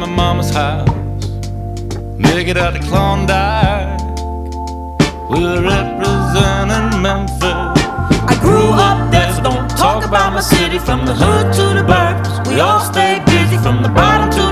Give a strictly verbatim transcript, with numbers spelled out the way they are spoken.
my mama's house, make it out to Klondike. We're representing Memphis. I grew up there, so don't talk about my city. From the hood to the burbs, we all stay busy. From the bottom to